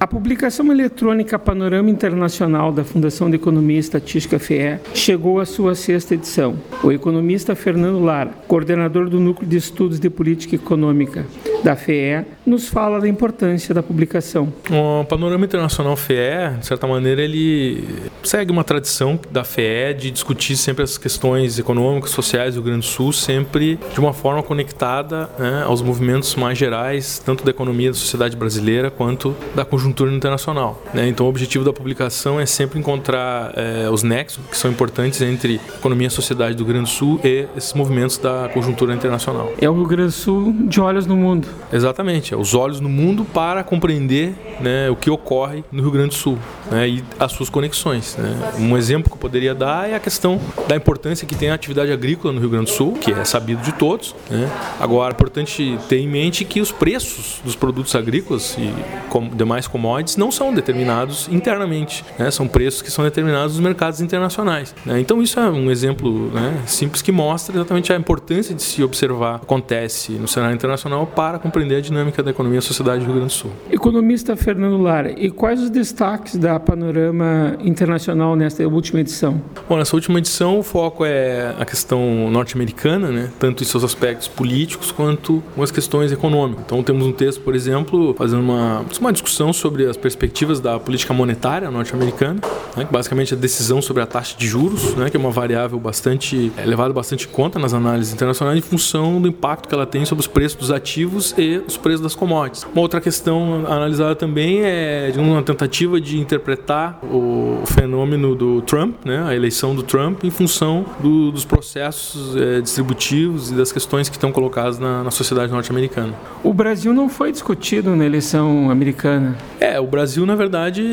A publicação eletrônica Panorama Internacional da Fundação de Economia e Estatística FEE chegou à sua 6ª edição. O economista Fernando Lara, coordenador do Núcleo de Estudos de Política Econômica da FEE, nos fala da importância da publicação. O Panorama Internacional FEE, de certa maneira, ele segue uma tradição da FEE de discutir sempre as questões econômicas, sociais do Rio Grande do Sul, sempre de uma forma conectada, né, aos movimentos mais gerais, tanto da economia da sociedade brasileira quanto da conjuntura internacional, né? Então, o objetivo da publicação é sempre encontrar os nexos que são importantes entre a economia e a sociedade do Rio Grande do Sul e esses movimentos da conjuntura internacional. É o Rio Grande do Sul de olhos no mundo. Exatamente, é os olhos no mundo para compreender, né, o que ocorre no Rio Grande do Sul, né, e as suas conexões, né. Um exemplo que eu poderia dar é a questão da importância que tem a atividade agrícola no Rio Grande do Sul, que é sabido de todos, né. Agora, é importante ter em mente que os preços dos produtos agrícolas e demais commodities não são determinados internamente, né, são preços que são determinados nos mercados internacionais, né. Então, isso é um exemplo, né, simples que mostra exatamente a importância de se observar o que acontece no cenário internacional para compreender a dinâmica da economia e sociedade do Rio Grande do Sul. Economista Fernando Lara, e quais os destaques da Panorama Internacional nesta última edição? Bom, nessa última edição o foco é a questão norte-americana, né, tanto em seus aspectos políticos quanto as questões econômicas. Então temos um texto, por exemplo, fazendo uma discussão sobre as perspectivas da política monetária norte-americana, né, que basicamente é a decisão sobre a taxa de juros, né, que é uma variável levada bastante em conta nas análises internacionais em função do impacto que ela tem sobre os preços dos ativos e os preços das commodities. Uma outra questão analisada também é uma tentativa de interpretar o fenômeno do Trump, né, a eleição do Trump, em função dos processos distributivos e das questões que estão colocadas na sociedade norte-americana. O Brasil não foi discutido na eleição americana. O Brasil, na verdade,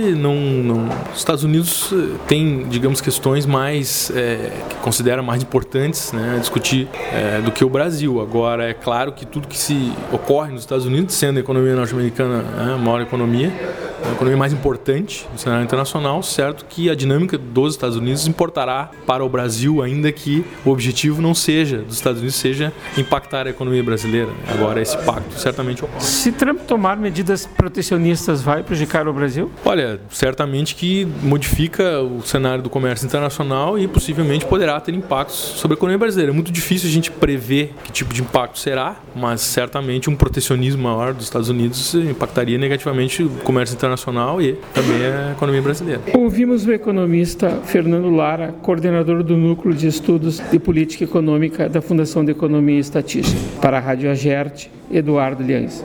os Estados Unidos tem, digamos, questões mais que considera mais importantes, né, a discutir do que o Brasil. Agora, é claro que tudo que se ocorre nos Estados Unidos, sendo a economia norte-americana a maior economia, a economia mais importante do cenário internacional, certo que a dinâmica dos Estados Unidos importará para o Brasil, ainda que o objetivo não seja dos Estados Unidos, seja impactar a economia brasileira. Agora, esse pacto certamente ocorre. Se Trump tomar medidas protecionistas, vai prejudicar o Brasil? Olha, certamente que modifica o cenário do comércio internacional e possivelmente poderá ter impactos sobre a economia brasileira. É muito difícil a gente prever que tipo de impacto será, mas certamente um protecionismo maior dos Estados Unidos impactaria negativamente o comércio internacional e também a economia brasileira. Ouvimos o economista Fernando Lara, coordenador do Núcleo de Estudos de Política Econômica da Fundação de Economia e Estatística. Para a Rádio Agerte, Eduardo Liães.